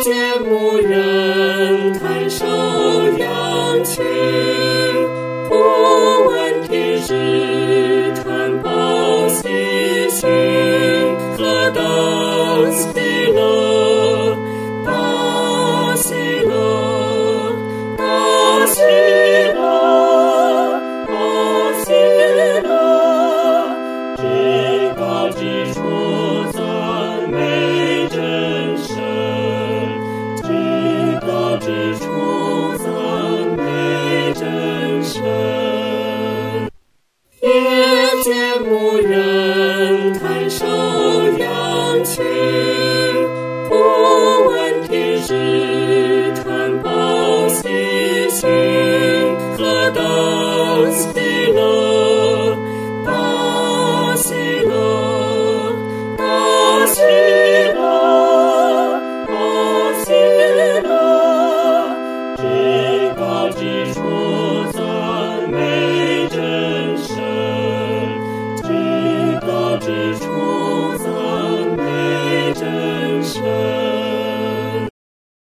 见牧人看守羊群，不问天时，传报喜讯，何等喜乐，大喜乐，大喜乐，大喜乐，至高之处赞美真神，至高之处赞美真神。夜间牧人看守羊群，不问天时，传报喜讯，何等喜乐，大喜乐，大喜乐，大喜乐，至高之处赞美真神，至高之处赞美真神。